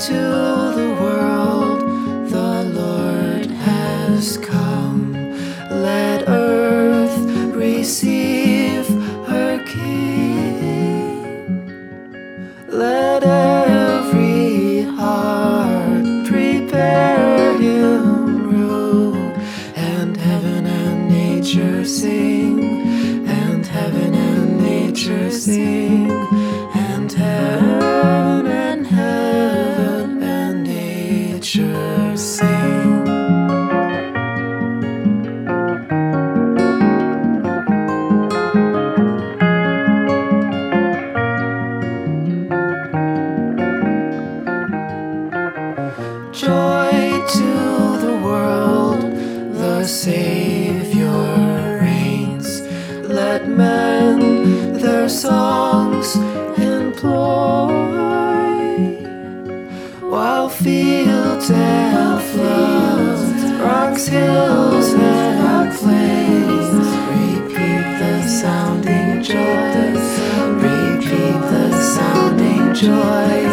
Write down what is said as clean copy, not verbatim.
to the world, the Lord has come. Let earth receive her King. Let every heart prepare him room, and heaven and nature sing, and heaven and nature sing, and heaven and nature sing. Joy to the world, the Savior reigns. Let men their songs employ, while fields and floods, rocks, hills, and plains repeat the sounding joy, repeat the sounding joy.